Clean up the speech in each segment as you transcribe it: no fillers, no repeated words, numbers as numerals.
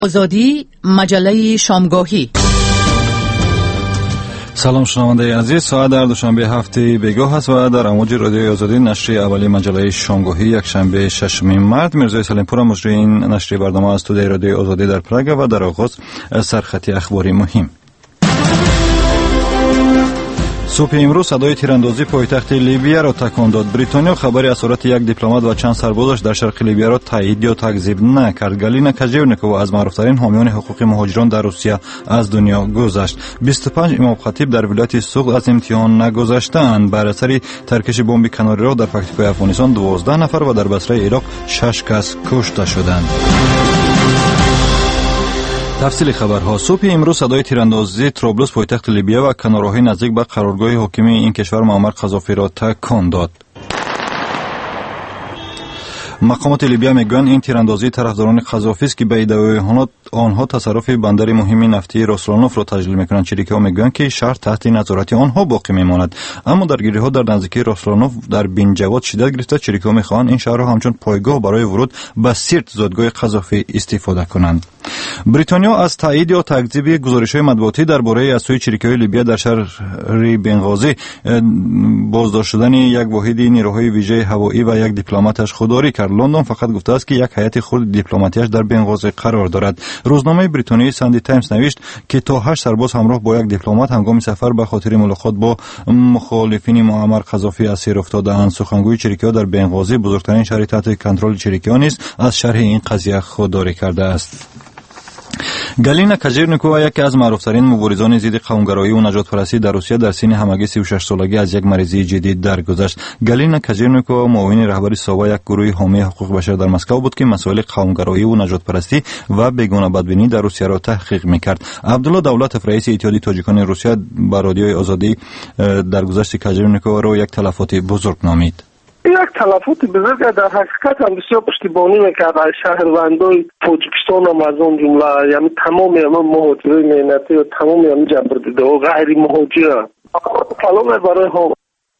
آزادی، مجله شامگاهی. سلام شنونده عزیز، ساعت در دوشنبه هفته بگاه است و در امواج رادیوی آزادی نشر اولی مجله شامگاهی یک شنبه 6 مارس. میرزا سلیمپور مجری این نشر برنامه از استودیوی رادیوی آزادی در پراگ و در آغاز سرخطی اخباری مهم. صبح امروز صدای تیراندازی پایتخت لیبیا را تکان داد. بریتانیا خبری از اسارت یک دیپلمات و چند سربازش در شرق لیبیا را تایید یا تکذیب نکرد. گالینا کاجیورنکووا از معروفترین حامیان حقوق مهاجران در روسیه از دنیا گذشت. 25 امام خطیب در ولایت سوق از امتحان نگذشتند. بر اثر ترکش بمب کناری راه در پکتیکای افغانستان 12 نفر و در بصره عراق 6 کس کشته شدند. تفصیل خبرها. صبح امروز صدای تیراندازی طرابلس پایتخت لیبیا و کناره‌های نزدیک به قرارگاه حاکم این کشور معمر قذافی را تکان داد. مقامات لیبیا میگویند این تیراندازی طرفداران قذافی است که به ادعای آنها تصرف بندر مهم نفتی روسلانوف را تجلیل میکنند. چریک‌ها میگویند که شهر تحت نظارت آنها باقی میماند، اما درگیری‌ها در نزدیکی روسلانوف در بینجواد شدت گرفته. چریک‌ها میخواهند این شهر را همچون پایگاه برای ورود به سیرت زادگاه قذافی استفاده کنند. بریتانیا از تایید یا تکذیب گزارش‌های مطبوعاتی درباره اسوی چریک‌های لیبیا در شهر بنغازی بازداشت شدن یک واحد نیروهای ویژه هوایی و یک دیپلماتش خودداری کرد. لندن فقط گفته است که یک هیئت خرد دیپلماتیش در بنغازی قرار دارد. روزنامه بریتانیایی ساندی تایمز نوشت که تا 8 سرباز همراه با یک دیپلمات هنگام سفر به خاطر ملاقات با مخالفین معمر قذافی اسیر افتاده‌اند. سخنگوی چریکی‌ها در بنغازی، بزرگترین شهر تحت کنترل چریکی‌ها نیز از شرح این قضیه خودداری کرده است. گالینا کاجیورنکووا یکی از معروفترین مبارزان ضد قومگرایی و نجات پرستی در روسیه در سن همگی 36 سالگی از یک مریضی جدی درگذشت. گالینا کاجیورنکووا معاون رهبر ساوا یک گروه حامی حقوق بشر در مسکو بود که مسائل قومگرایی و نجات پرستی و بیگانه بدبینی در روسیه را تحقیق میکرد. عبدالله دولتوف رئیس اتحادیه تاجیکان روسیه به رادیوی آزادی درگذشت کاجیورنکووا را یک تلفات بزرگ نامید. یک تلفات بزرگ در حقیقت هم بسیار پشتیبانی میکرد از شهروندای تاجیکستان هم از اون جمله، یعنی تمام مهاجرین مهنتی و تمام جبردیده و غیر مهاجر کلام برای هم.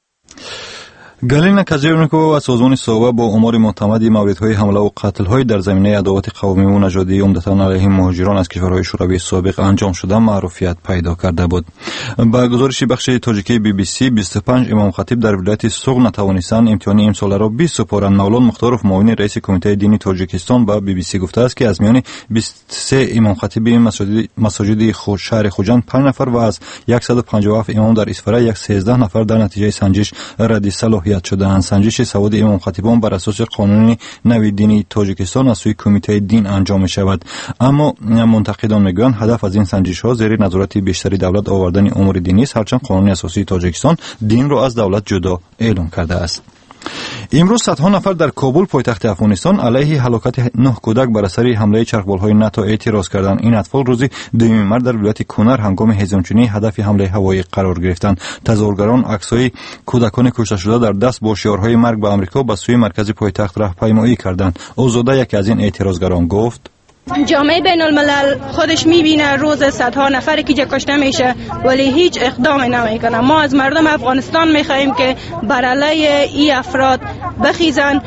گالینا کاجیورنکووا و سازمان ساوا با آمار معتمدی موردهای حمله و قتل‌های در زمینه عداوت قومی و نژادی عمدتاً علیه مهاجران از کشورهای شوروی سابق انجام شده معروفیت پیدا کرده بود. با گزارش بخش تاجیکی BBC 25 امام خطیب در ولایت سوق نتوانستند امتحان امسال را بسپارند. مولان مختاروف معاون رئیس کمیته دینی تاجیکستان با BBC گفته است که از میان 23 امام خطیب مساجد شهر خوجند 5 نفر و از 157 امام در اصفهان 13 نفر در نتیجه سنجش رد صلاحیت شده‌اند. سنجش سواد امام خطیبان بر اساس قانون نوی دینی تاجیکستان از سوی کمیته دین انجام می‌شود، اما منتقدان میگویند هدف از این سنجش‌ها زیر نظارت بیشتری دولت آوردن امور دینی است، هرچند قانون اساسی تاجیکستان دین را از دولت جدا اعلام کرده است. امروز صدها نفر در کابل پایتخت افغانستان علیه هلاکت 9 کودک بر اثر حمله چرخبال‌های ناتو اعتراض کردند. این اطفال روز 2 مارس در ولایت کنر هنگام هیزمچینی هدف حمله هوایی قرار گرفتند. تظاهرگران عکس‌های کودکان کشته شده در دست با شعارهای مرگ به آمریکا به سوی مرکز پایتخت راهپیمایی کردند. اوزاده یکی از این اعتراضگران گفت: جامعه بین الملل خودش میبینه روز صدها نفر که کشته میشه ولی هیچ اقدامی نمیکنه. ما از مردم افغانستان میخواهیم که بر علیه این افراد بخیزن.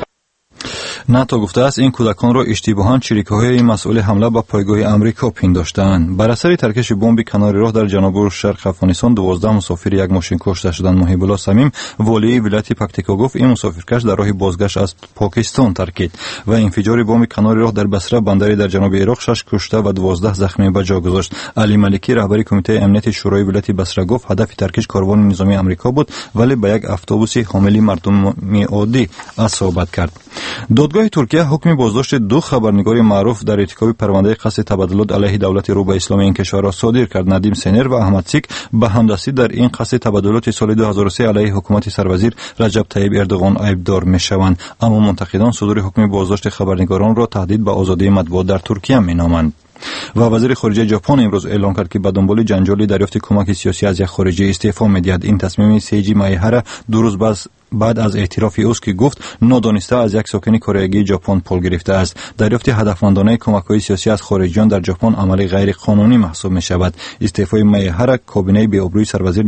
ناتو گفته است این کودکان را اشتباهاً چریک‌های مسئول حمله به پایگاه آمریکا پنداشتند. بر اثر ترکش بمب کناری راه در جنوب شرق افغانستان 12 مسافر یک ماشین کشته شدند. محیب الله صمیم والی ولایت پکتیکا گفت این مسافرکش در راه بازگشت از پاکستان ترکید و انفجار بمب کناری راه در بصره بندری در جنوب عراق 6 کشته و 12 زخمی به جا گذاشت. علی ملکی رهبر کمیته امنیت شورای ولایت بصره گفت هدف ترکش کاروان نظامی آمریکا بود ولی به یک اتوبوس حامل مردم عادی اصابت کرد. دادگاه ترکیه حکم بازداشت 2 خبرنگار معروف در ارتکاب پرونده قصد تبادلات علیه دولت رو به اسلام این کشور را صادر کرد. ندیم سنر و احمد سیک به همدستی در این قصد تبادلات سال 2003 علیه حکومت سروزیر رجب طیب اردوغان عیبدار میشوند، اما منتقدان صدور حکم بازداشت خبرنگاران را تهدید به آزادی مطبوعات در ترکیه مینامند. و وزیر خارجه ژاپن امروز اعلام کرد که به دنبال جنجال دریافت کمک سیاسی از یک خارجی استعفا می‌دهد. این تصمیم سیجی مایهارا 2 روز بعد از اعتراف اوست که گفت نادانسته از یک ساکن کره ژاپن پول گرفته است. دریافت هدفمندانه کمک‌های سیاسی از خارجیان در ژاپن عمل غیر قانونی محسوب می‌شود. استعفای مایهارا کابینه بی آبروی سروزیر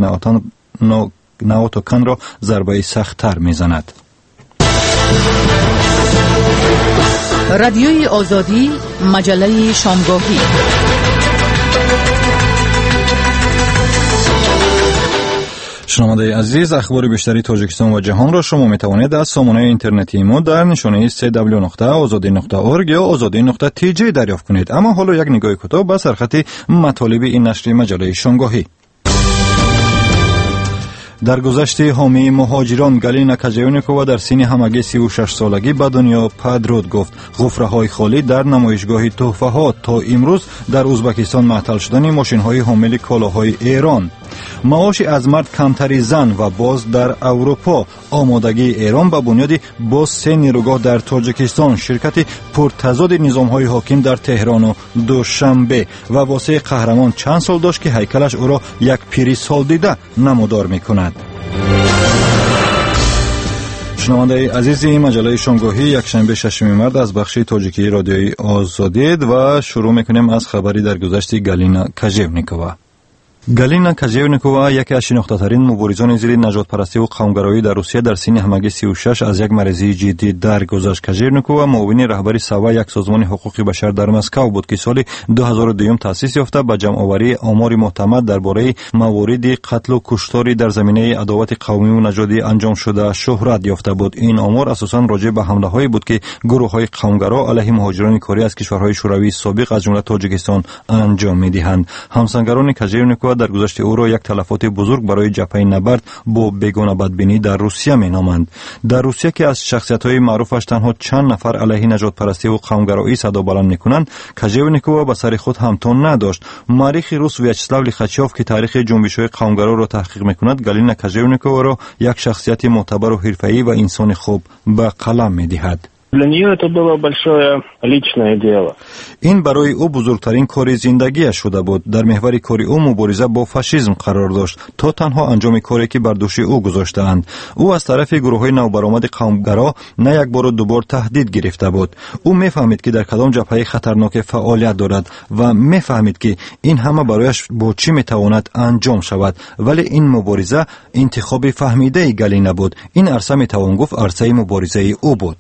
ناوتو کان را ضربه سخت‌تر می‌زند. رادیوی آزادی، مجله شامگاهی. شنونده عزیز، اخبار بیشتری تاجیکستان و جهان را شما می توانید از سامانه اینترنتی ما در نشانه www.azadi.org یا azadi.tj دریافت کنید. اما حالا یک نگاه کوتاه به سرخط مطالب این نشر مجله شامگاهی. در گذشته حامی مهاجران گالینا کاجیونیکووا در سن همگی 36 سالگی به دنیا پدرود گفت. غفره‌های خالی در نمایشگاه تحفه‌ها تا امروز در ازبکستان معطل شدن ماشین‌های حامل کالاهای ایران. معاش از مرد کمتری زن و باز در اروپا. آمادگی ایران به بنیاد باز 3 نیروگاه در تاجیکستان. شرکت پرتضاد نظام‌های حاکم در تهران و دوشنبه. و واسه قهرمان چند سال داشت که هیکلش او را یک پیری سال دیده نمودار می‌کند. شنونده عزیز، این مجله شامگاهی یکشنبه 6 مرداد از بخش تاجیکی رادیویی آزادی و شروع می‌کنیم از خبری در گذشت گالینا کاجیونیکووا. گالینا کاجیونیکووا یکی از شناخته‌ترین مبارزان زیر نژادپرستی و قومگرایی در روسیه در سن همگی 36 از یک مریضی جدی درگذشت. کاجیونیکووا معاون رهبری سوا یک سازمان حقوق بشر در مسکو بود که سال 2002 تأسیس یافته به جمع‌آوری آمار معتمد درباره موارد قتل و کشتار در زمینه عداوت قومی و نژادی انجام شده شهرت یافته بود. این آمار اساساً راجع به حمله‌هایی بود که گروه‌های قومگرا علیه مهاجران کاری از کشورهای شوروی سابق از جمله تاجیکستان انجام می‌دهند. همسنگران کاجیونیکووا در گذشته او را یک تلفات بزرگ برای جبهه نبرد با بیگانه بدبینی در روسیه مینامند. در روسیه که از شخصیت‌های معروفش تنها چند نفر علیه نژادپرستی و قومگرایی صدا بلند می‌کنند، کاجیونیکووا به سر خود همتون نداشت. مورخ روس ویاچسلاو لیخاچوف که تاریخ جنبش‌های قومگرا را تحقیق می‌کند، گالینا کاجیونیکووا را یک شخصیت معتبر و حرفه‌ای و انسان خوب به قلم می‌دهد. Для нее это было большое личное дело. این برای او بزرگترین کار زندگیش شده بود. در محور کار او مبارزه با فاشیسم قرار داشت تا تنها انجام کاری که بر دوش او گذاشتند. او از طرف گروه‌های نوبرآمد قومگرا نه یک بار و دو بار تهدید گرفته بود. او می‌فهمید که در کدام جبهه خطرناک فعالیت دارد و می‌فهمید که این همه برایش با چی می‌تواند انجام شود. ولی این مبارزه انتخاب فهمیده گالینا بود. این عرصه می‌توان گفت عرصه مبارزه او بود.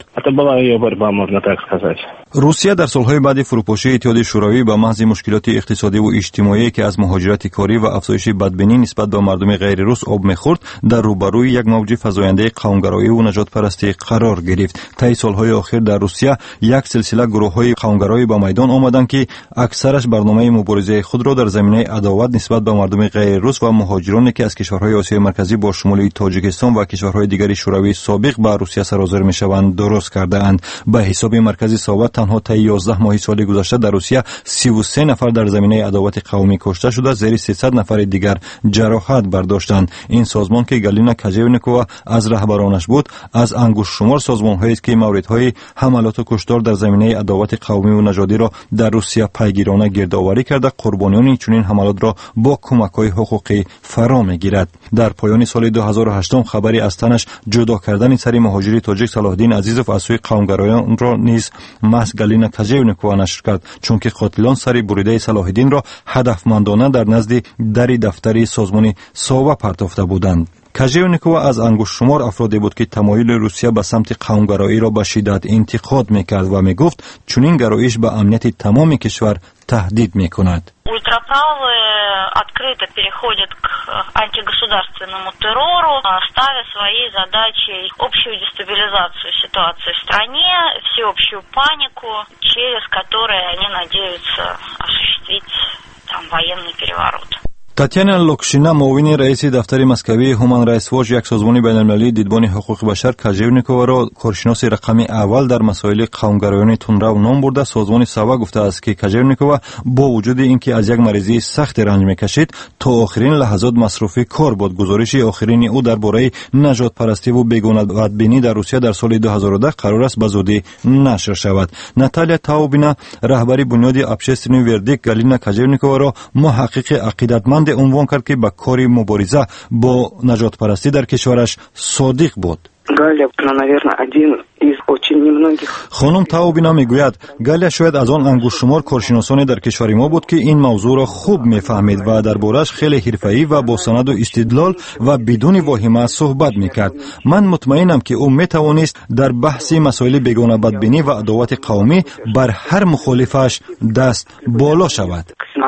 روسیه در سالهای بعد فروپاشی اتحاد شوروی به محض مشکلات اقتصادی و اجتماعی که از مهاجرت کاری و افزایش بدبینی نسبت به مردم غیر روس آب می‌خورد، در روبروی یک موج فزاینده قومگرایی و نژادپرستی قرار گرفت. طی سالهای اخیر در روسیه یک سلسله گروه‌های قومگرایی به میدان آمدند که اکثرش برنامه مبارزه خود را در زمینه عداوت نسبت به مردم غیر روس و مهاجرانی که از کشورهای آسیای مرکزی با شمول تاجیکستان و کشورهای دیگر شوروی سابق به روسیه سرازیر می‌شوند درست کرده‌اند. به حساب مرکزی ثابت تنها طی 11 ماه سال گذشته در روسیه 33 نفر در زمینه عداوت قومی کشته شده، زیر 300 نفر دیگر جراحت برداشتند. این سازمان که گالینا کاجیونیکووا از رهبرانش بود، از انگشت شمار سازمان‌هایی است که موردهای حملات و کشتار در زمینه عداوت قومی و نژادی را در روسیه پیگیرانه گردآوری کرده. قربانیان چنین حملات را با کمک‌های حقوقی فرا می‌گیرد. در پایان سال 2008 خبری از تنش جدا کردن سری مهاجر تاجیک صلاح‌الدین عزیزوف از سوی قومگرایان را نیز محض گالینا کاجیونیکووا نشر کرد، چون که قاتلان سری بریده صلاح‌الدین را هدفمندانه در نزد در دفتری سازمان ساوا پرتافته بودند. کاجیونیکووا از انگشت شمار افرادی بود که تمایل روسیه به سمت قومگرایی را به شدت انتقاد می‌کرد و می‌گفت چنین گرایش به امنیت تمام کشور تهدید می‌کند. Ультраправые открыто переходят к антигосударственному террору, ставя своей задачей общую дестабилизацию ситуации в стране, всеобщую панику, через которую они надеются осуществить там военный переворот. تاتیانا لوکشینا معاون رئیس دفتر مسکوی هومن رایتس واچ، یک سازمان بین‌المللی دیدبان حقوق بشر، کاجیونیکووا را کارشناس رقمی اول در مسائل قومگرایان تندرو نام برده. سازمان سوا گفته است که کاجیونیکووا با وجود اینکه از یک مریضی سخت رنج می‌کشید تا آخرین لحظات مصروف کار بود. گزارش آخرین او درباره نژادپرستی و بیگانه بدبینی در روسیه در سال 2010 قرار است به زودی نشر شود. ناتالیا تاوبینا، رهبر بنیاد общественный вердикт، گالینا کاجیونیکووا را محقق عقیدتمند عنوان کرد که به کار مبارزه با نژادپرستی در کشورش صادق بود. Галя, наверное, один из очень немногих. خانم تاوبینا میگوید گالیا شاید از آن انگشتشمار کارشناسانی در کشور ما بود که این موضوع را خوب میفهمید و دربارش خیلی حرفه‌ای و با سند و استدلال و بدون واهمه صحبت میکرد. من مطمئنم که او میتوانست در بحث مسائل بیگانه بدبینی و عداوت قومی بر هر مخالفش دست بالا شود.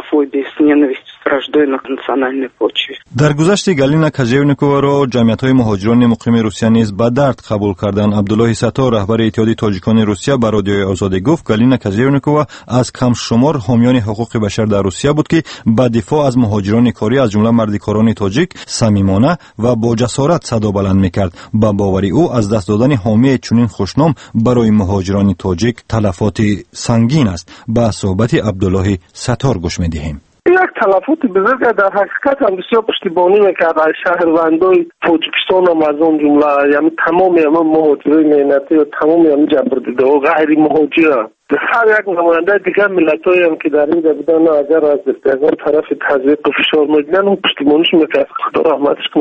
در گذشته گالینا کاژیونیکووا را جمعیت‌های مهاجران مقیم روسیه نیز به درد قبول کردند. عبدالله ستار رهبر اتحادیه تاجیکان روسیه به رادیوی آزادی گفت گالینا کاژیونیکووا از کم شمار حامیان حقوق بشر در روسیه بود که به دفاع از مهاجران کاری از جمله مردکاران تاجیک صمیمانه و با جسارت صدا بلند می‌کرد. به باوری او از دست دادن حامی چنین خوشنام برای مهاجران تاجیک تلفات سنگین است. به صحبت عبدالله ستار گوش می‌دهیم. یک تلفات بزرگ در حقیقت هم بسیار پشتیبانی میکرد از شهروندای تاجیکستان هم از اون جمله، یعنی تمام مهاجرای مهنتی و تمام جبردیده و غیر مهاجر، هر یک نماینده دیگر ملت‌هایی هم که در اینجا بودن اگر از اون طرف تضییق و فشار میدن اون پشتیبانیش میکرد. خدا رحمتش کنه.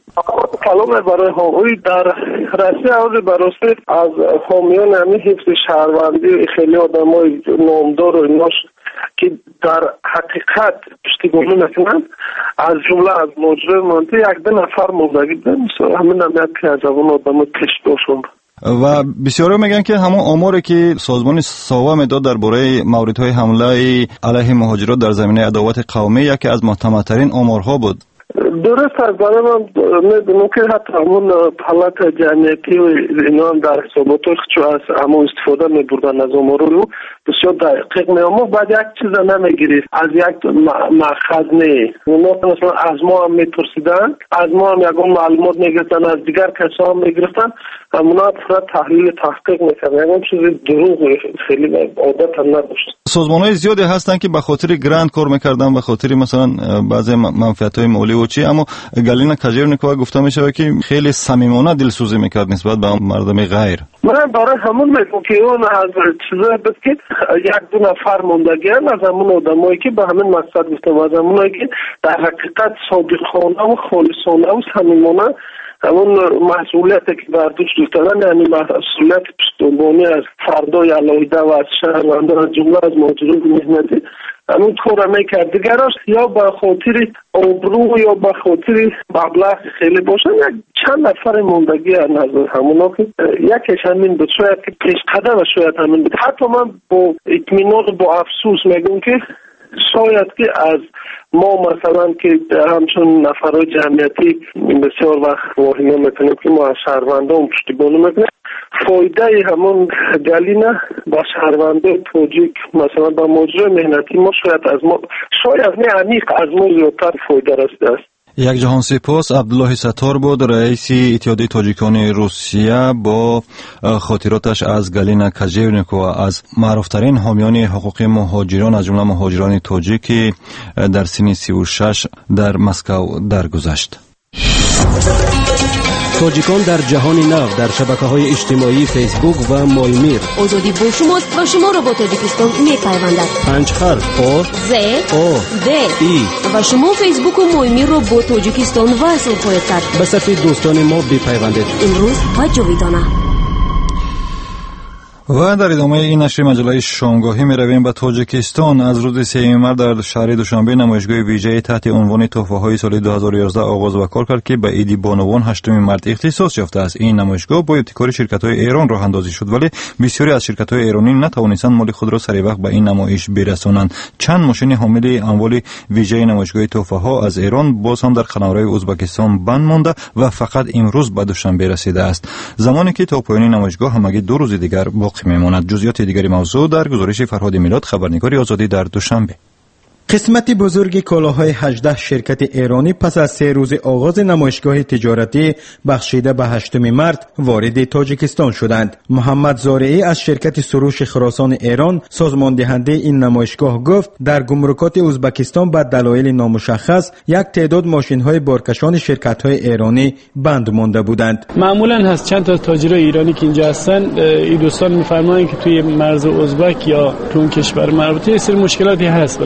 کلام برای حامی در روسیه اولی براسته از حامیان همین حفظ شهروندی خیلی آدمای نامدار و ایناش که در حقیقت پشتیبانی نکنند، از جمله از مهاجران منطقه یک دو نفر مردگی بودن. همین نمیاد که از اون آدم تشت باشند. و بسیاری میگن که همون آماری که سازمان ساوا میداد درباره موردهای حمله علیه مهاجرات در زمینه عداوت قومی یکی از معتبرترین آمارها بود. درست است. برای من میدونم که حتی همون پالات جمعیتی و اینا هم در حساباتش چون از همون استفاده میبردن از آمارو بسیار دقیق میامو بعد یک چیز نمیگیری از یک مأخذ نه. اونا مثلا از ما هم میپرسیدن، از ما هم یکون معلومات میگرفتن، از دیگر کسا هم میگرفتن، همونا فرد تحلیل تحقیق میکردن. یکون چیز دروغ خیلی عادت هم نداشت. سازمان‌های زیادی هستن که به خاطر گرند کار میکردن، به خاطر مثلا بعضی منفعت‌های مالی و چی، اما گالینا کاژیونیکووا گفته میشه که خیلی صمیمانه دلسوزی میکرد نسبت به مردم غیر. من برای همون میگم که اون از چیزایی بود که یک دو نفر موندگیان از همون آدمایی که به همین مقصد گفتم، از همونایی که در حقیقت صادقانه و خالصانه و صمیمانه همون مسئولیتی که بر دوش داشتن، یعنی مسئولیت پشتیبانی از فردای علاهیده و از شهروندان از جمله از مهاجران مهنتی همون کار میکرد. دیگرش یا به خاطر آبرو یا به خاطر مبلغ خیلی باشن یک چند نفر موندگی نظر همونا که یکیش همین بود، شاید که پیش قدم شاید همین بود. حتی من با اطمینان با افسوس میگم که شاید که از ما مثلا که همچون نفرهای جمعیتی بسیار وقت واهمه میکنیم که ما از شهروندان پشتیبانی میکنیم، فایده همون گالینا با شهروندان تاجیک مثلا با مهاجران مهنتی ما شاید نه عمیق از ما زیادتر فایده رسیده است. یک جهان سپاس. عبدالله ستار بود رئیس اتحادیه تاجیکان روسیه با خاطراتش از گالینا کاژیونیکووا از معروفترین حامیان حقوق مهاجران از جمله مهاجران تاجیک در سن 36 در مسکو درگذشت. تاجیکان در جهان نو در شبکه‌های اجتماعی فیسبوک و مولمیر. آزادی با شماست و شما را با تاجیکستان می‌پیوندد. 5 حرف آ ز او د ای و شما فیسبوک و مولمیر را با تاجیکستان وصل خواهید کرد. به صفحه دوستان ما بپیوندید. امروز و جاویدانه. و در ادامه این نشر مجله شامگاهی می رویم به تاجیکستان. از روز 3 مارس در شهر دوشنبه نمایشگاه ویژه تحت عنوان تحفه‌های سال 2011 آغاز و کار کرد که به عید بانوان 8 مارس اختصاص یافته است. این نمایشگاه با ابتکار شرکت‌های ایران راه اندازی شد، ولی بسیاری از شرکت‌های ایرانی نتوانستند مال خود را سریع وقت به این نمایش برسانند. چند ماشین حامل اموال ویژه نمایشگاه تحفه‌ها از ایران باز هم در خانوارهای ازبکستان بند مانده و فقط امروز به دوشنبه رسیده است، زمانی که تا پایان نمایشگاه همگی 2 روز دیگر میماند. جزئیات دیگری موضوع در گزارش فرهاد میلاد، خبرنگار آزادی در دوشنبه. قسمت بزرگ کالاهای 18 شرکت ایرانی پس از 3 روز آغاز نمایشگاه تجارتی بخشیده به 8 مارس وارد تاجیکستان شدند. محمد زارعی از شرکت سروش خراسان ایران سازمان دهنده این نمایشگاه گفت در گمرکات ازبکستان به دلایل نامشخص یک تعداد ماشین‌های بارکشان شرکت‌های ایرانی بند مانده بودند. معمولاً هست چند تا تاجرای ایرانی که اینجا هستن، این دوستان می‌فرمایند که توی مرز ازبک یا تو اون کشور مربوطه یه سری مشکلاتی هست، بالاخره برای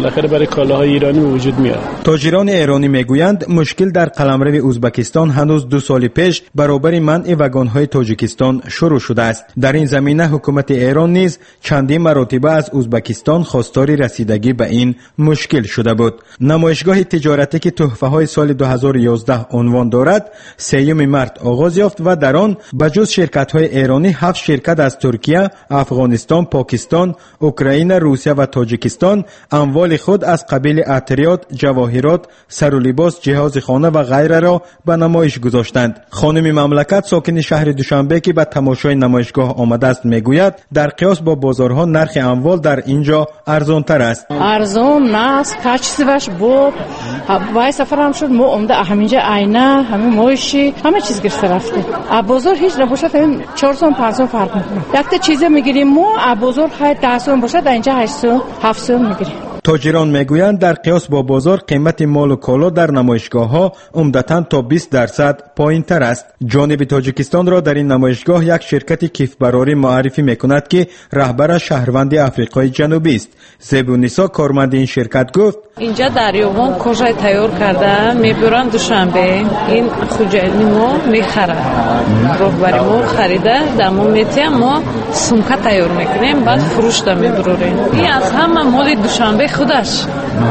کالاهای ایرانی به وجود میاد. تاجران ایرانی میگویند مشکل در قلمرو ازبکستان هنوز 2 سال پیش برابر منع واگن‌های تاجیکستان شروع شده است. در این زمینه حکومت ایران نیز چندین مرتبه از ازبکستان خواستار رسیدگی به این مشکل شده بود. نمایشگاه تجارتی که تحفه‌های سال 2011 عنوان دارد 3 مارس آغاز یافت و در آن بجز شرکت‌های ایرانی 7 شرکت از ترکیه، افغانستان، پاکستان، اوکراین، روسیه و تاجیکستان اموال خود از قبیل عطریات، جواهرات، سر و لباس، جهاز خانه و غیره را به نمایش گذاشتند. خانم مملکت ساکن شهر دوشنبه که به تماشای نمایشگاه آمده است میگوید در قیاس با بازارها نرخ اموال در اینجا ارزان‌تر است. ارزان است، کاچیسش بود. وای سفرم شد ما عمده همینجا عینه، همین موشی، همه چیز گرفته رفته. بازار هیچ نباشد همین 400 500 فرق میکنه. یک تا چیز میگیریم ما بازار خیلی 10 باشد اینجا 800 700 میگیریم. تاجران میگویند در قیاس با بازار قیمت مال و کالا در نمایشگاه‌ها عمدتاً تا 20% پایین‌تر است. جانب تاجیکستان را در این نمایشگاه یک شرکت کیفبراری معرفی میکند که رهبرش شهروند آفریقای جنوبی است. زبونیسا کارمند این شرکت گفت اینجا در یوغان کجای تیار کرده میبرن دوشنبه این خوجایلی ما میخره رهبری ما خریده در ما میتیم ما سمکه تیار میکنیم بعد فروش دا میبروریم. این از همه مال دوشنبه خودش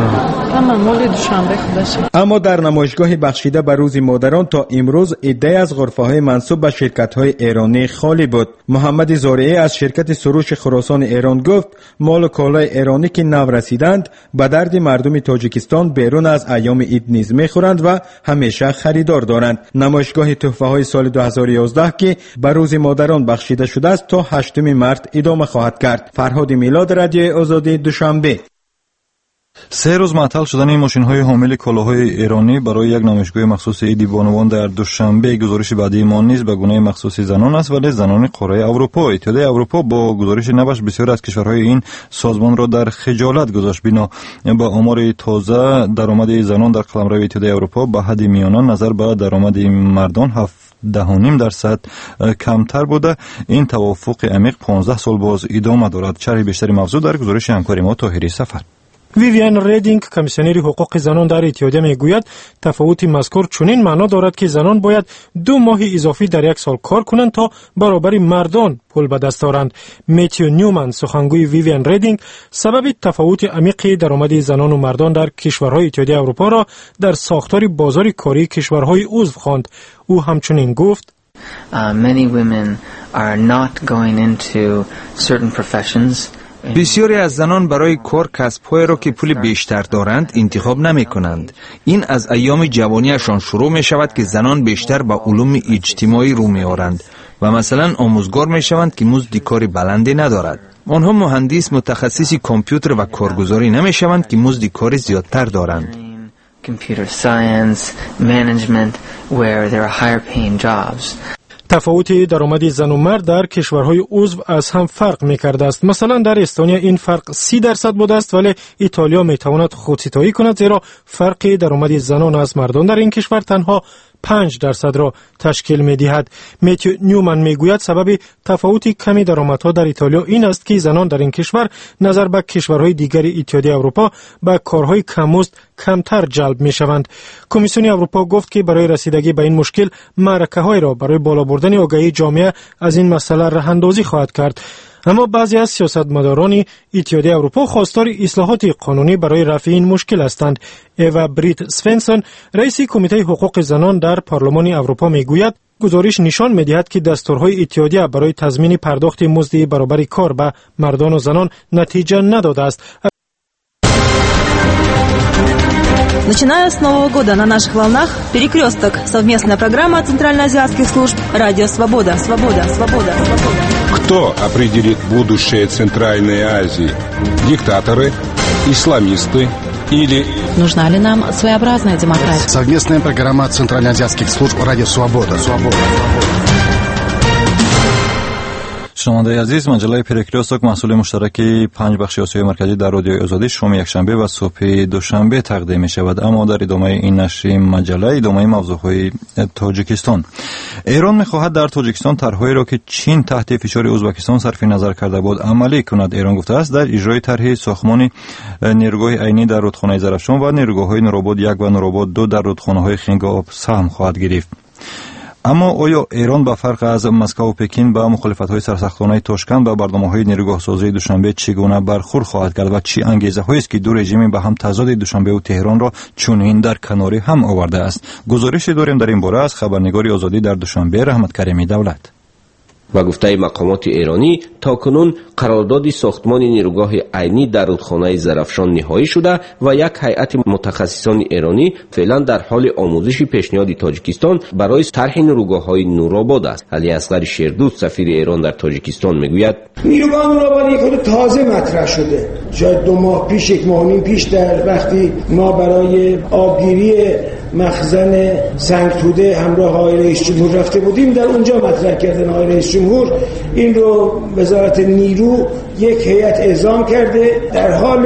اما در نمایشگاه بخشیده به روز مادران تا امروز عده‌ای از غرفه‌های منسوب به شرکت‌های ایرانی خالی بود. محمد زارعی از شرکت سروش خراسان ایران گفت مال و کالای ایرانی که نو رسیدند به درد مردم تاجیکستان بیرون از ایام عید نیز میخورند و همیشه خریدار دارند. نمایشگاه تحفه‌های سال 2011 که به روز مادران بخشیده شده است تا 8 مارس ادامه خواهد کرد. فرهاد میلاد، رادیو آزادی، دوشنبه. 3 روز معطل شدن این ماشین‌های حامل کالاهای ایرانی برای یک نمایشگاه مخصوص عید بانوان در دوشنبه گزارش بعدی ما نیز به گونه مخصوص زنان است، ولی زنان قاره اروپا. اتحادیه اروپا با گزارش نوش بسیار از کشورهای این سازمان را در خجالت گذاشت. بنا به آمار تازه درآمد زنان در قلمرو اتحادیه اروپا به حد میانه نظر به درآمد مردان 7.5% کمتر بوده. این توافق عمیق 15 سال باز ادامه دارد. شرح بیشتری موضوع در گزارش همکار ما طاهری سفر. ویویان ریدینگ کمیسیونر حقوق زنان در اتحادیه میگوید تفاوت مذکور چنین معنا دارد که زنان باید 2 ماه اضافی در یک سال کار کنند تا برابر مردان پول به دست آورند. میتیو نیومن سخنگوی ویویان ریدینگ سبب تفاوت عمیق درآمد زنان و مردان در کشورهای اتحادیه اروپا را در ساختار بازار کاری کشورهای عضو خواند. او همچنین گفت many women are not going into certain professions. بسیاری از زنان برای کار کسب‌هایی را که پول بیشتر دارند انتخاب نمی کنند. این از ایام جوانیشان شروع می شود که زنان بیشتر به علوم اجتماعی رو می آورند و مثلا آموزگار می شوند که مزد کار بلندی ندارد. آنها مهندس متخصص کامپیوتر و کارگزاری نمی شوند که مزد کار زیادتر دارند. Computer science, management, where there are higher paying jobs. تفاوت درآمد زن و مرد در کشورهای عضو از هم فرق می‌کرده است. مثلا در استونیا این فرق 30% بوده است، ولی ایتالیا می‌تواند خودستایی کند زیرا فرق درآمد زنان از مردان در این کشور تنها 5% را تشکیل می‌دهد. میتیو نیومن میگوید سبب تفاوت کمی درآمدها در ایتالیا این است که زنان در این کشور نظر به کشورهای دیگر اتحادیه اروپا به کارهای کم‌مزد کمتر جلب می‌شوند. کمیسیون اروپا گفت که برای رسیدگی به این مشکل معرکه‌های را برای بالا بردن آگاهی جامعه از این مسئله راه‌اندازی خواهد کرد. اما بعضی از سیاستمداران اتحادیه اروپا خواستار اصلاحات قانونی برای رفع این مشکل هستند. ایوا بریت سفنسون رئیس کمیته حقوق زنان در پارلمان اروپا میگوید گزارش نشان می‌دهد که دستورهای اتحادیه برای تضمین پرداخت مزد برابر کار به مردان و زنان نتیجه نداده است. Начиная с Нового года на наших волнах «Перекресток» – совместная программа центральноазиатских служб «Радио Свобода». Свобода, свобода, свобода. Кто определит будущее Центральной Азии? Диктаторы, исламисты или... Нужна ли нам своеобразная демократия? Совместная программа центральноазиатских служб «Радио Свобода». شنونده عزیز، مجله پریکریوستوک محصول مشترک 5 بخش آسیای مرکزی در رادیوی آزادی شام یکشنبه و صبح دوشنبه تقدیم می شود. اما در ادامه این نشر مجله ادامه موضوعهای تاجیکستان. ایران می خواهد در تاجیکستان طرحی را که چین تحت فشار ازبکستان صرف نظر کرده بود عملی کند. ایران گفته است در اجرای طرح ساختمان نیروگاه عینی در رودخانه زرافشان و نیروگاه‌های نوراباد 1 و نوراباد 2 در رودخانه‌های خنگاب سهم خواهد گرفت. اما آیا ایران به فرق از مسکو و پکین با مخالفت‌های سرسختانه تاشکند و برنامه‌های نیروگاه‌سازی دوشنبه چگونه برخورد خواهد کرد و چی انگیزه‌هایی است که دو رژیم به هم تضاد دوشنبه و تهران را چنین در کناری هم آورده است؟ گزارشی داریم در این باره از خبرنگار آزادی در دوشنبه رحمت کریمی دولت. و گفته مقامات ایرانی تاکنون قرارداد ساختمان نیروگاه عینی در رودخانه زرافشان نهایی شده و یک هیئت متخصصان ایرانی فعلا در حال آموزش پیشنهاد تاجیکستان برای طرح نیروگاه‌های نوراباد است. علی اصغر شیردوست سفیر ایران در تاجیکستان میگوید نیروگاه نوراباد خود تازه مطرح شده. شاید 2 ماه پیش 1 ماه و نیم پیش در وقتی ما برای آبگیری مخزن سنگتوده همراه آقای رئیس جمهور رفته بودیم، در اونجا مطرح کردن آقای رئیس جمهور این رو وزارت نیرو یک هیئت اعزام کرده، در حال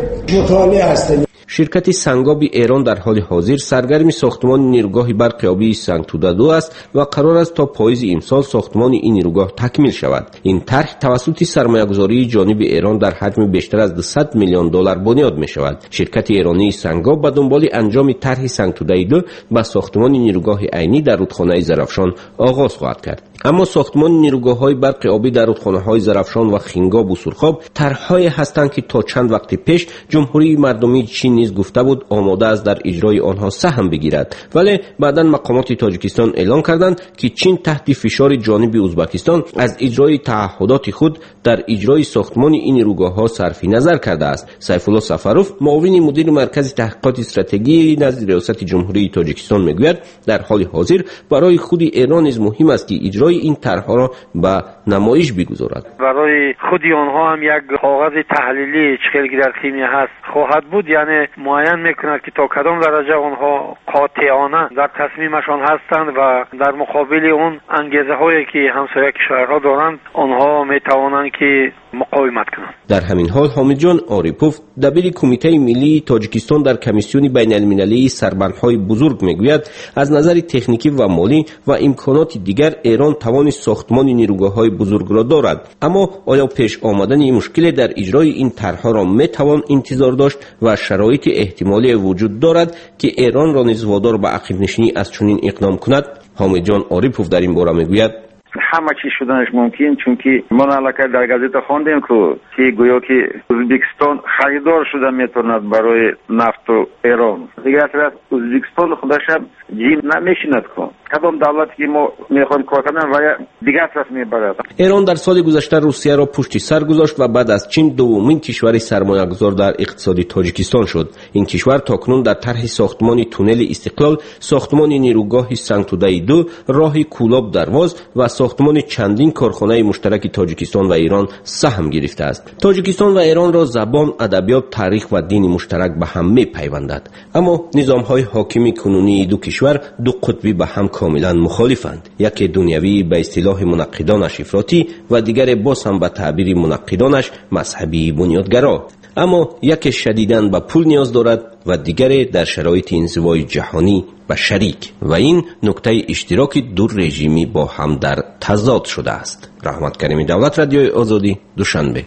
مطالعه هستند. شرکت سنگاب ایران در حال حاضر سرگرم ساختمان نیروگاه برق آبی سنگتوده 2 است و قرار است تا پاییز امسال ساختمان این نیروگاه تکمیل شود. این طرح توسط سرمایه‌گذاری جانب ایران در حجم بیشتر از 200 میلیون دلار بنیاد می شود. شرکت ایرانی سنگاب به دنبال انجام طرح سنگتوده 2 با ساختمان نیروگاه عینی در رودخانه زرافشان آغاز خواهد کرد. اما ساختمان نیروگاه‌های برق آبی در رودخانه‌های زرافشان و خنگاب و سرخاب طرح‌هایی هستند که تا چند وقت پیش جمهوری مردمی چین نیز گفته بود آماده است در اجرای آنها سهم بگیرد، ولی بعداً مقامات تاجیکستان اعلام کردند که چین تحت فشار جانب ازبکستان از اجرای تعهدات خود در اجرای ساختمان این نیروگاه‌ها صرف نظر کرده است. سیف الله سفروف معاون مدیر مرکز تحقیقات استراتژی نزد ریاست جمهوری تاجیکستان میگوید در حال حاضر برای خود ایران نیز مهم است که اجرای این طرح‌ها را به نمایش بگذارد. برای خود آنها هم یک کاغذ تحلیلی چخیلگی در خیمیه هست خواهد بود، یعنی معین میکند که تا کدام درجه آنها قاطعانه در تصمیمشان هستند و در مقابل اون انگیزه هایی که همسایه کشورها دارند آنها میتوانند که مقاومت کنند. در همین حال حامد جان آریپوف دبیر کمیته ملی تاجیکستان در کمیسیون بین المللی سربندهای بزرگ میگوید از نظر تکنیکی و مالی و امکانات دیگر ایران توان ساختمان نیروگاه‌های بزرگ را دارد، اما آیا پیش آمدن این مشکل در اجرای این طرح‌ها را میتوان انتظار داشت و شرایط احتمالی وجود دارد که ایران را نیز وادار به عقب نشینی از چنین اقدام کند؟ حامد جان آریپوف در این باره میگوید همه چی شدنش ممکن، چون که ما علاقه در گازیتا خواندیم که گویا که ازبکستان خریدار شده میتوند برای نفت و ایران. دیگه طرف ازبکستان خودش هم جیم نمیشیند کن کدام دولتی که ما میخوایم کار کنن و دیگه طرف میبرد. ایران در سال گذشته روسیه را پشت سر گذاشت و بعد از چین دومین کشور سرمایه‌گذار در اقتصاد تاجیکستان شد. این کشور تاکنون در طرح ساختمان تونل استقلال، ساختمان نیروگاه سنگتوده 2، راه کولاب درواز و ساختمان چندین کارخانه مشترک تاجیکستان و ایران سهم گرفته است. تاجیکستان و ایران را زبان، ادبیات، تاریخ و دین مشترک به هم می‌پیوندد، اما نظام‌های حاکم کنونی دو کشور دو قطبی به هم کاملا مخالفند. یکی دنیوی به اصطلاح منقدانش افراطی و دیگر باز هم به تعبیر منقدانش مذهبی بنیادگرا. اما یکی شدیداً به پول نیاز دارد و دیگر در شرایط انزوای جهانی و شریک، و این نکته اشتراک دو رژیمی با هم در تضاد شده است. رحمت کریمی دولت، رادیوی آزادی، دوشنبه.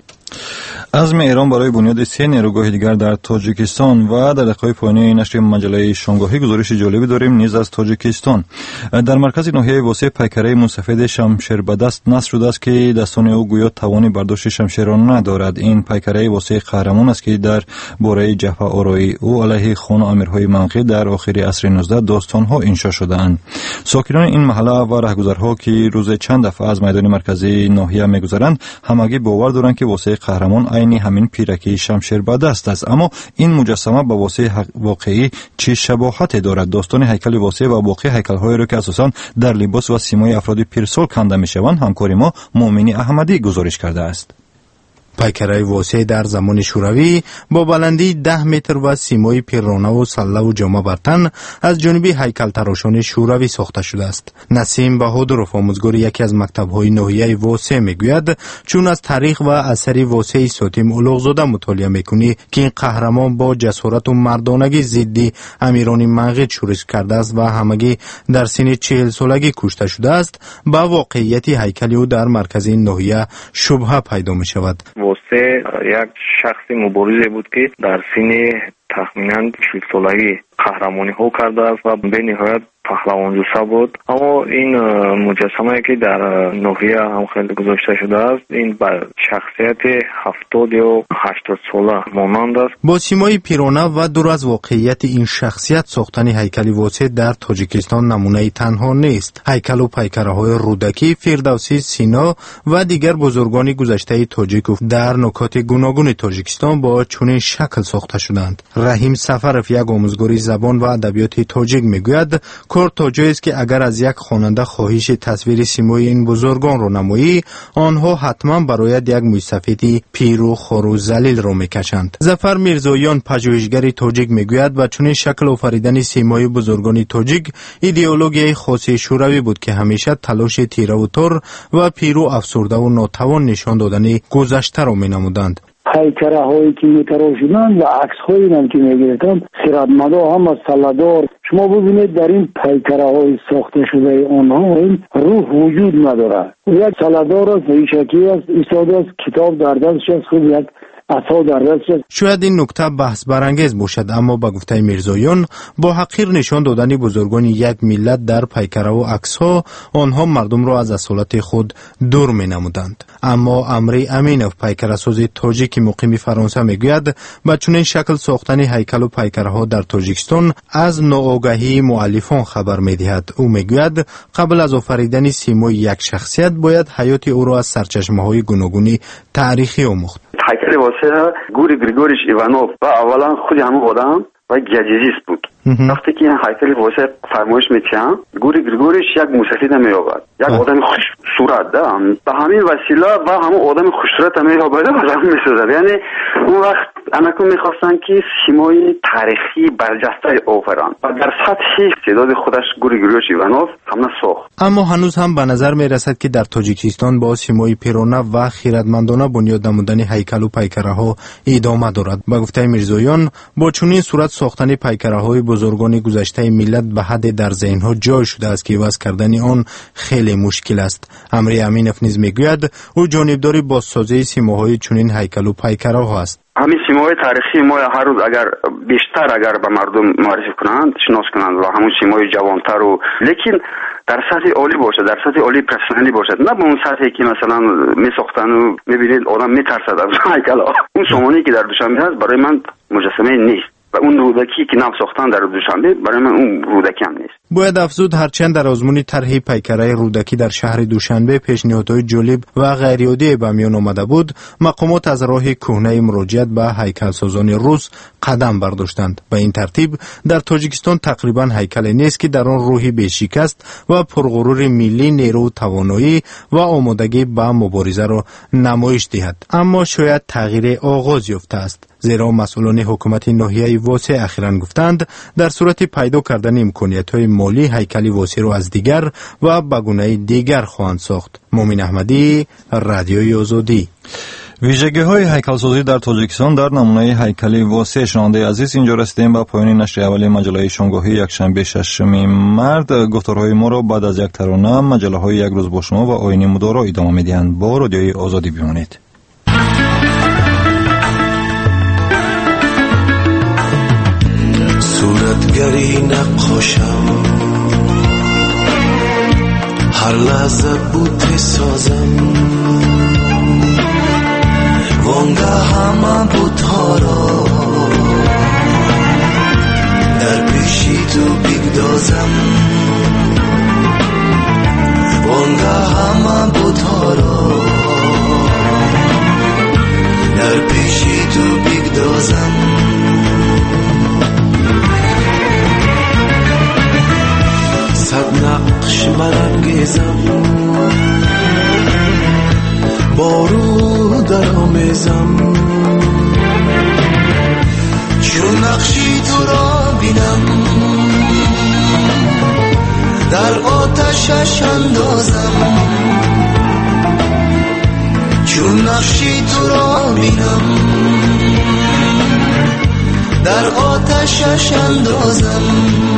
عزم ایران برای بنیاد 3 نیروگاه دیگر در تاجیکستان و در دقایق پایانی نشر مجله شامگاهی گزارش جالبی داریم نیز از تاجیکستان. در مرکز ناحیه واسه پیکره موسفید شمشیر به دست نصب شده است که دستان او گویا توانی برداشت شمشیر را ندارد. این پیکره واسه قهرمان است که در باره جبهه آرایی او علیه خان امیرهای منقی در آخر عصر 19 داستانها انشا شده‌اند. ساکنان این محله و رهگذرها که روز چند دفعه از میدان مرکزی ناحیه میگذرند همگی باور دارند که واسه قهرمان عین همین پیرکی شمشیر به دست است، اما این مجسمه با واسه واقعی چه شباهتی دارد؟ داستان هیکل واسه و باقی هیکل‌های را که اساساً در لباس و سیمای افراد پیرسال کنده میشوند همکار ما مومنی احمدی گزارش کرده است. پیکره واسع در زمان شوروی با بلندی 10 متر و سیمای پیرانه و سله و جامه بر تن از جانب هیکل تراشان شوروی ساخته شده است. نسیم بهادرов آموزگار یکی از مکتب‌های ناحیه واسع میگوید چون از تاریخ و اثر واسع ساتیم اولوغزاده مطالعه میکنی که این قهرمان با جسارت و مردانگی ضد امیران منقد شورش کرده است و همگی در سن 40 سالگی کشته شده است، با واقعیت هیکل او در مرکز این ناحیه شبهه پیدا می شود. واسه یک شخص مبارز بود که در سن تخمینا 40 سالگی قهرمانی ها کرده است و به نهایت پهلوان جوسه بود. اما این مجسمه که در ناحیه هم خیلی گذاشته شده است این بر شخصیت 70 یا 80 ساله مانند است. با سیمای پیرانه و دور از واقعیت این شخصیت ساختن هیکل واسع در تاجیکستان نمونه تنها نیست. هیکل و پیکره های رودکی، فردوسی، سینا و دیگر بزرگان گذشته تاجیک در نکات گوناگون تاجیکستان با چنین شکل ساخته شدند. رحیم سفرف یک آموزگار زبان و ادبیات تاجیک میگوید کار تا جایی است که اگر از یک خواننده خواهش تصویر سیمای این بزرگان رو نمایی، آنها حتما برایت یک موسیقی پیر و خور و ذلیل رو میکشند. ظفر میرزاییان پژوهشگر تاجیک میگوید و چنین شکل آفریدن سیمای بزرگان تاجیک ایدئولوژی خاص شوروی بود که همیشه تلاش تیره و تر و پیر و افسرده و ناتوان نشان دادن گذشته رو مینمودند. پیکره هایی که میتراشیدند و عکس هایی که میگرفتند خردمندا هم از سلادار. شما ببینید در این پیکره های ساخته شده آنها این روح وجود نداره. یک سلادار است، ریشکی است، ایستاده است، کتاب در دستش است، خود یک عصا در دستش است. شاید این نکته بحث برانگیز باشد، اما با گفته میرزاییان با حقیر نشان دادن بزرگان یک ملت در پیکره و عکس ها آنها مردم را از اصالت خود دور می نمودند. اما امری امینوف پیکره ساز تاجیک مقیم فرانسه میگوید با چنین شکل ساختن هیکل و پیکره ها در تاجیکستان از ناآگاهی مؤلفان خبر میدهد. او میگوید قبل از آفریدن سیمای یک شخصیت باید حیات او را از سرچشمه های گوناگون تاریخی آموخت. هیکل واسه گوری گریگوریش ایوانوف و اولا خود همون آدم و گجیزیست بود. وقتی که این هیکل واسه فرمایش میتیان گوری گریگوریش یک موسیقی نمیابد، یک آدم خوش صورت دارم به همین وسیله و همون آدم خوش صورت نمیابد و همون میسازد. یعنی اون وقت انکون میخواستن که سیمای تاریخی برجسته آفران و در سطح استعداد خودش گوری گریگوریش ایوانوف همه ساخت. اما هنوز هم به نظر میرسد که در تاجیکستان با سیمای پیرانه و خیرتمندانه بنیاد نمودن هیکل و پیکره ها ادامه دارد. با گفته میرزاییان با چنین صورت ساختن پیکره های بزرگان گذشته ملت به حد در ذهنها جای شده است که عوض کردن آن خیلی مشکل است. امری امینوف نیز میگوید او جانبداری بازسازی سیماهای چنین هیکل و پیکره ها است. همین سیمای تاریخی ما هر روز اگر بیشتر به مردم معرفی کنند، شناس کنند و همون سیمای جوانتر و لیکن در سطح عالی باشه، در سطح عالی پرسنلی باشه، نه به اون سطحی که مثلا میساختن و میبینید آدم میترسد از هیکل. اون سامانی که در دوشنبه هست برای من مجسمه نیست و اون رودکی که نو ساختن در دوشنبه برای من اون رودکی هم نیست. باید افزود هرچند در آزمون طرح پیکره رودکی در شهر دوشنبه پیشنهادهای جالب و غیرعادی به میان آمده بود، مقامات از راه کهنه مراجعت به هیکلسازان روس قدم برداشتند. به این ترتیب در تاجیکستان تقریبا هیکل نیست که در آن روحی بی‌شکست و پرغرور ملی، نیرو، توانایی و آمادگی به مبارزه را نمایش دهد. اما شاید تغییر آغاز یافته است، زیرا مسئولان حکومت ناحیه واسع اخیراً گفتند در صورت پیدا کردن امکانیت‌های مالی هیکل واسع را از دیگر و به گونه دیگر خواهند ساخت. مومن احمدی، رادیوی آزادی. ویژگی‌های هیکل‌سازی در تاجیکستان در نمونه هیکل واسع. شنونده عزیز، اینجا رسیدیم به پایان نشر اول مجله شامگاهی یکشنبه 6 مارس. گفتارهای ما را بعد از یک ترانه مجله‌های یک روز با شما و آیین مدارا ادامه می‌دهند. با رادیوی آزادی بمانید. صورتگری نقاشم، هر لحظه بوته سازم، وانگه همه بوتها را در پیشی تو بگدازم، وانگه همه بوتها را در پیشی تو بگدازم. صد نقش برانگیزم، بارو در آمد بریزم چون نقشی تو را بینم در آتشش اندازم چون نقشی تو را بینم در آتشش اندازم